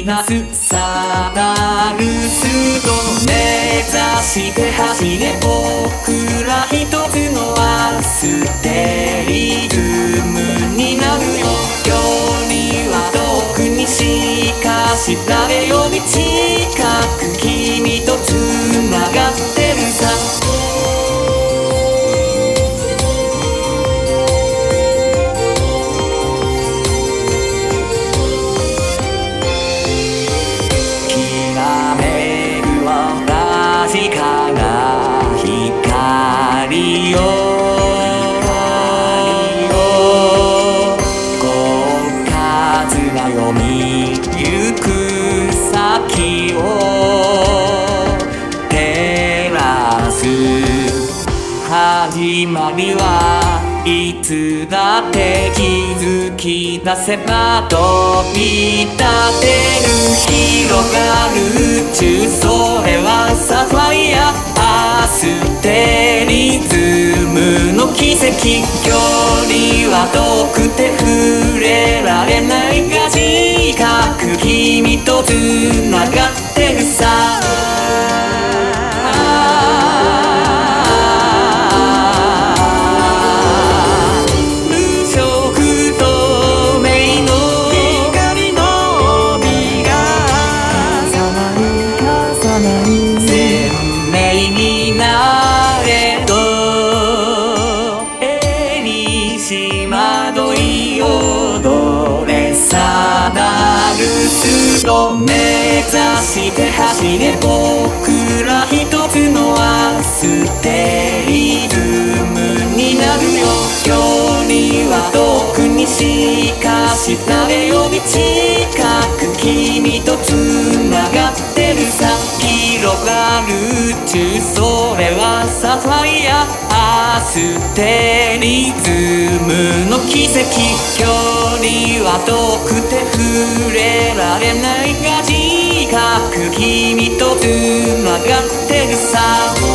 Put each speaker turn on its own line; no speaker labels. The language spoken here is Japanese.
き出すさなるスト目指して走れ僕ら一つのアステリズムになるよ距離は遠くにしかし誰より近く君とつながってるさ確かな光よこう風が読みゆく先を照らす始まりはいつだって気づき出せば飛び立てる広がる宇宙それはサファイアアステリズムの奇跡距離は遠くて触れられないが近く君とつながってるさ窓い踊れさなるスト目指して走れ僕ら一つのアステリズムになるよ距離は遠くにしかし誰より近く君とつながってるさ広がる宇宙それはサファイアアステリズムの奇跡距離は遠くて触れられないが近く君とつながってるさ